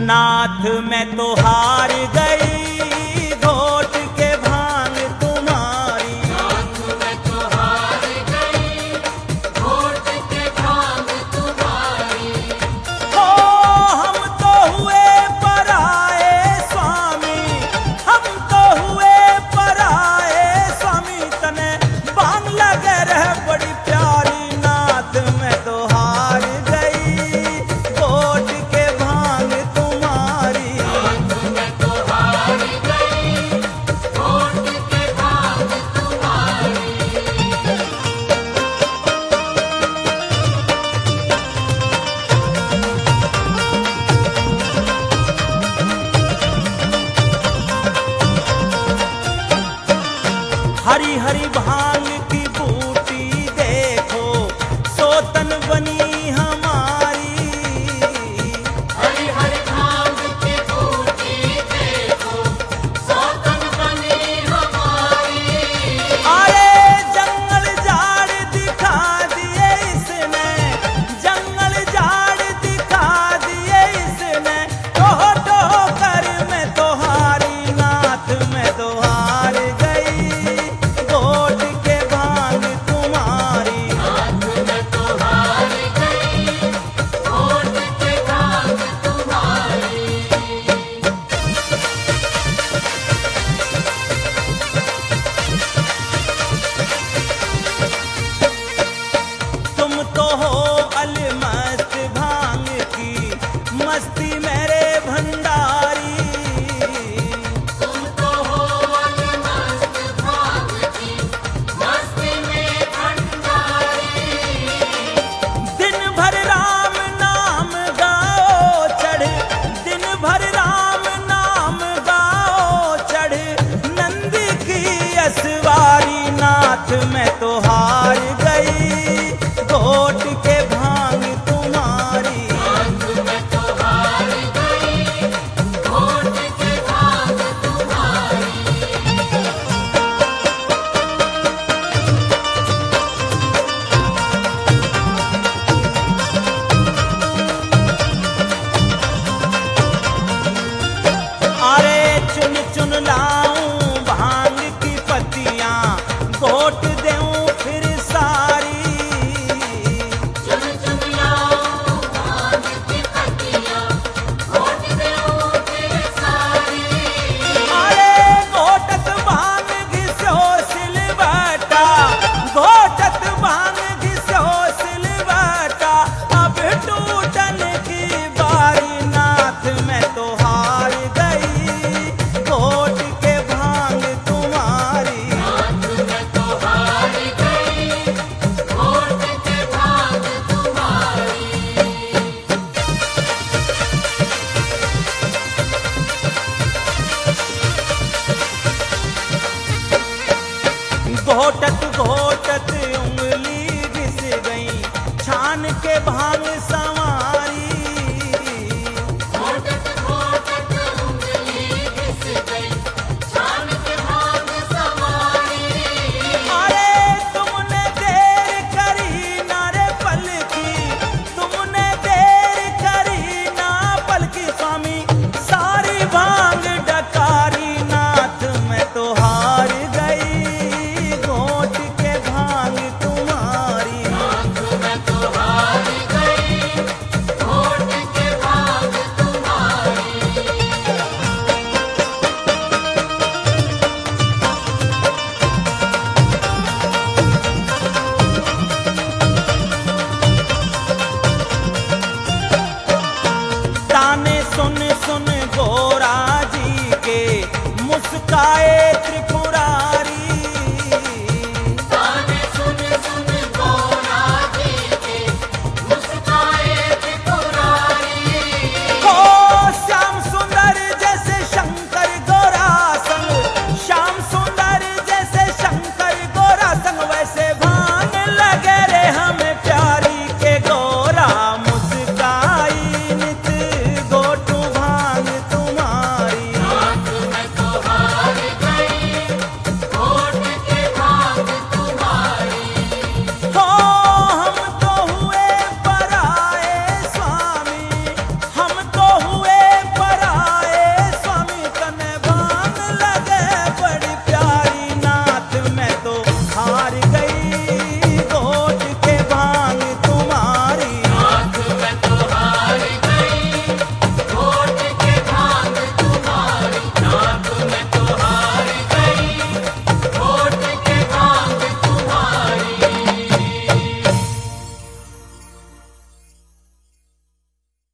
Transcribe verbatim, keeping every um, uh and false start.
नाथ मैं तो हार गई घोट के भांग तुम्हारी। नाथ मैं तो हार गई घोट के भांग तुम्हारी। हो हम तो हुए पराए स्वामी, हम तो हुए पराए स्वामी, तने बांग लगे रह बड़ी प्यारी। नाथ मैं तो हार गई घोट के भांग तुम्हारी। नाथ मैं तो हार गई घोट के भांग तुम्हारी। हरी हरी भांग की बूटी देखो सोतन बनी हमारी। हरि हरि भांग की बूटी देखो सौतन बनी हमारी। अरे जंगल झाड़ दिखा दिए इसने, जंगल झाड़ दिखा दिए इसने, टोह टोह कर मैं तो हारी। नाथ मैं तो हार गई घोट के भांग तुम्हारी। नाथ मैं तो हार गई घोट के भांग तुम्हारी। तुम तो हो अलमस्त भांग की मस्ती मेरे भंडारी। तुम तो हो अलमस्त भांग की मस्ती में भंडारी। दिन भर राम नाम गाओ चढ़, दिन भर राम नाम गाओ चढ़, नंदी की असवारी। नाथ मैं तो हार गई घोट के भांग तुम्हारी। नाथ मैं तो हार गई घोट के भांग तुम्हारी। अरे चुन चुन लाऊं भांग की पत्तियां, घोट देऊं फिर सारी। चुन चुन लाऊं भांग की पत्तियां घोट देऊं फिर सारी। अरे घोटत भांग घिसो सिलवटा, घोटत भांग घिसो सिलवटा, अब टूटन की बारी। नाथ मैं तो हार गई घोट के भांग तुम्हारी। नाथ मैं तो हार गई घोट के भांग तुम्हारी। घोटत घोटत उंगली घिस गई, छान के भांग